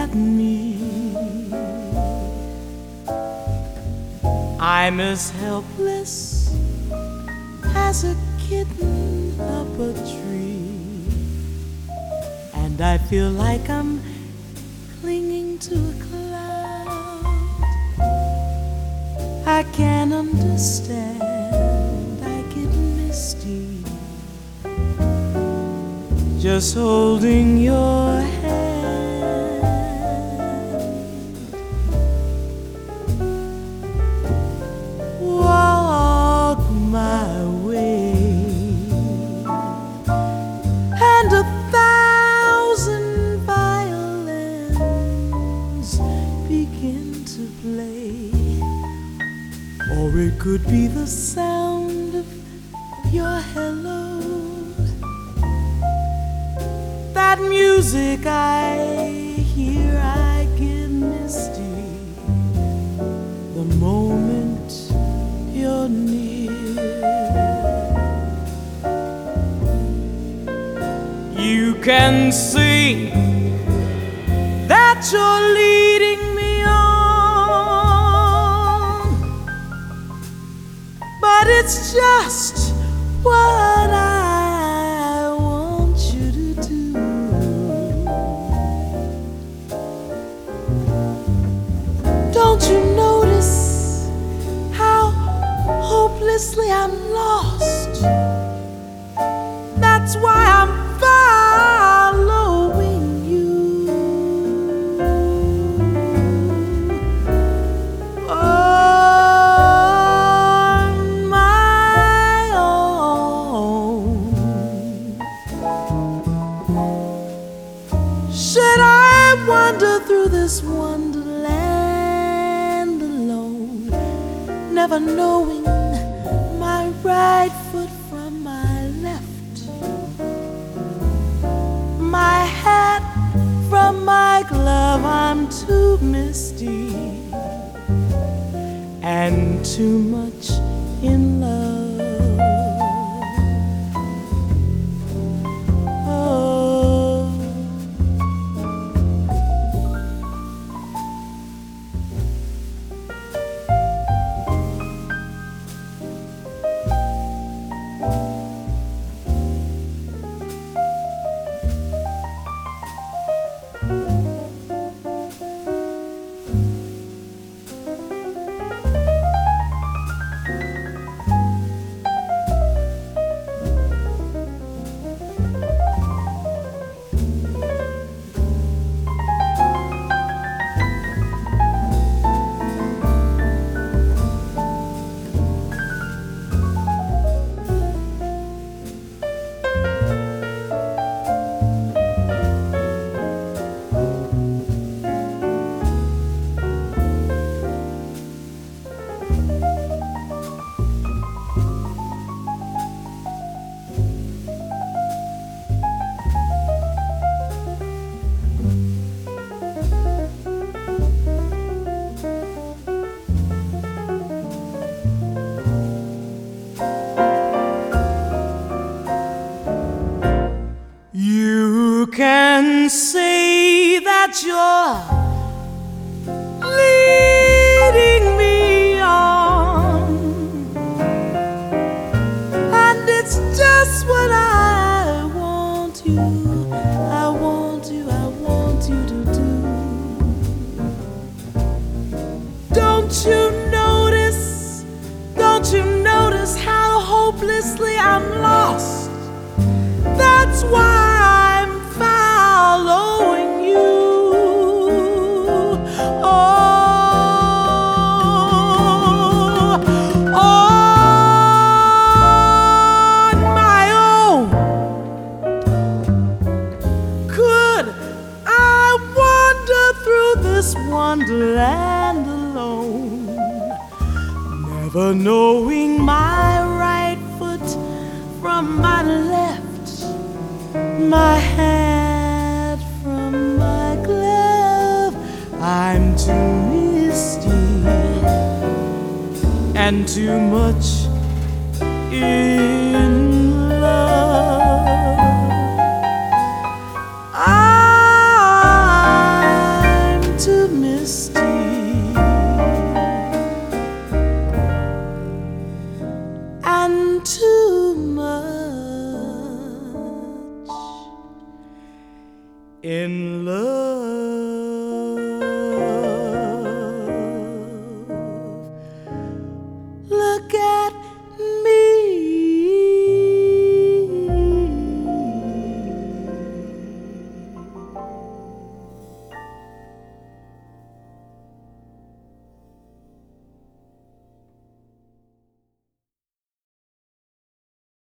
at me. I'm as helpless as a kitten up a tree, and I feel like I'm clinging to a cloud. I can't understand, I get misty just holding your hand. Walk my way, and 1,000 violins begin to play. Or it could be the sound of your hello, that music I hear. I get misty the moment you're near. You can see that you're leading me on, but it's just what I want you to do. Don't you notice how hopelessly I'm lost? That's why I'm following you. On my own. Should I wander through this wonderland alone, never knowing my right foot from my left, my hat from my glove? I'm too misty and too much in love. Oh, you can say that you're leading me on, and it's just what I want you, I want you, I want you to do. Don't you notice, don't you notice how hopelessly I'm lost? That's why I'm following you. Oh, on my own. Could I wander through this wonderland alone, never knowing my right foot from my left, my hat from my glove? I'm too misty and too much in love. I'm in love.